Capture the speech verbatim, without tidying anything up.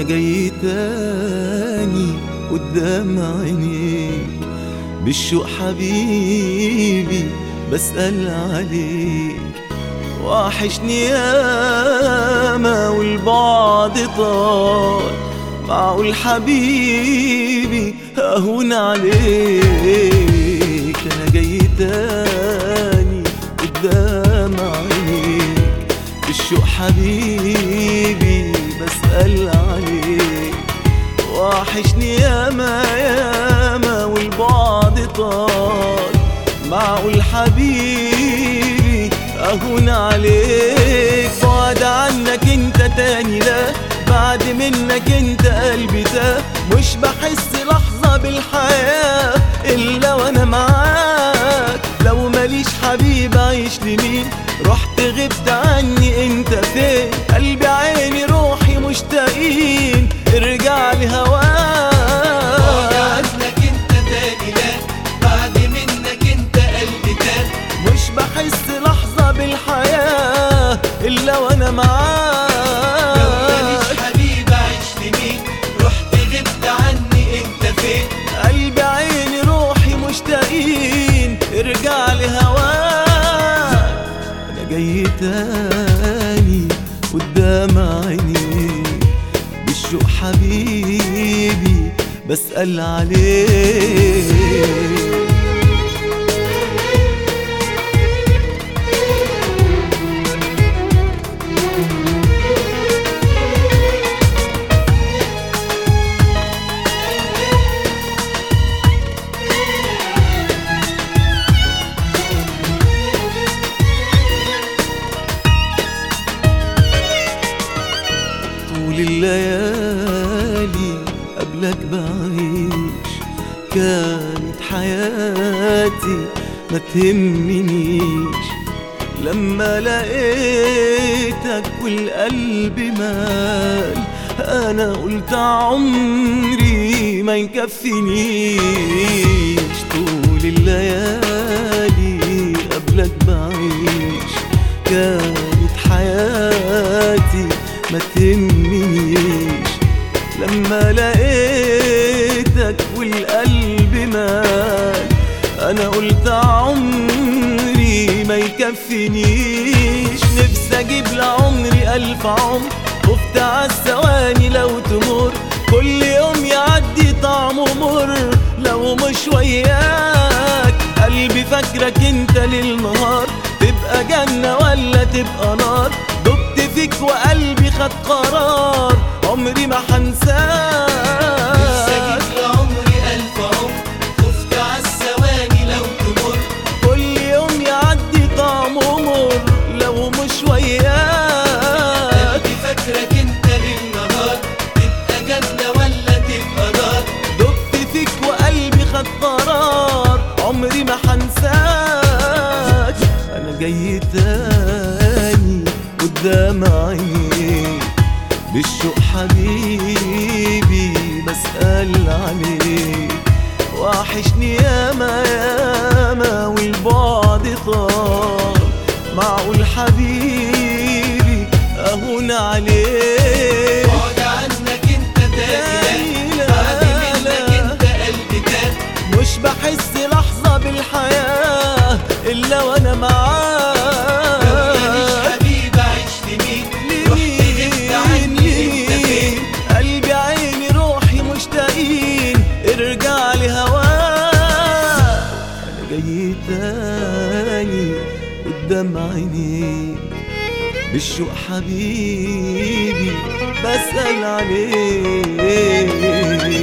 جاي تاني قدام عينيك بالشوق حبيبي بسأل عليك. وحشني ياما والبعد طال، معقول حبيبي اهون عليك. انا جاي تاني قدام عينيك بالشوق حبيبي بسأل عليك. وحشني ياما ياما والبعد طال، معقول حبيبي اهون عليك. بعد عنك انت تاني لا، بعد منك انت قلبي تاه. مش بحس لحظة بالحياة الا وانا معاك. لو ماليش حبيب اعيش لمين؟ رحت غبت عني انت فين؟ قلبي عيني روحي مشتاقين ارجع لي هواك. بعد عنك انت تاني لا، بعد منك انت قلبي تاه. مش بحس لحظة بالحياة الا وانا معاك. لو ماليش حبيب اعيش لمين؟ رحت غبت عني انت فين؟ قلبي عيني روحي مشتاقين ارجع لي هواك. انا جاي تاني قدام عينيك بالشوق حبيبي بسأل عليك. طول الليالي قبلك بعيش، كانت حياتي ما تهمنيش. لما لقيتك والقلب مال، انا قلت عمري ما يكفينيش. طول الليالي قبلك بعيش، كانت حياتي ما تهمنيش. لما لقيتك والقلب مال، انا قلت عمري ما يكفينيش. نفسي اجيب لعمري الف عمر، خفت عالثواني لو تمر. كل يوم يعدي طعمه مر لو مش وياك. قلبي فاكرك انت ليل نهار، تبقى جنة ولا تبقى نار. دبت فيك وقلبي خد قرار عمري ما حنساك. نفسي اجيب لعمري الف عمر، خفت عالثواني لو تمر. كل يوم يعدي طعمه مر لو مش وياك. قلبي فاكرك انت للنهار، تبقى جنة ولا تبقى نار. دبت فيك وقلبي خد قرار عمري ما حنساك. انا جاي تاني قدام عينيك بالشوق حبيبي بسأل عليك. وحشني ياما ياما والبعد طال، معقول حبيبي اهون عليك. بعد عنك انت تاني لا، بعد منك انت قلبي تاه. مش بحس لحظة بالحياة الا وانا معاك. لو ماليش حبيب اعيش لمين؟ رحت غبت عني انت فين؟ قلبي عيني روحي مشتاقين ارجع لي هواك. انا جاي تاني قدام عينيك بالشوق حبيبي بسأل عليك.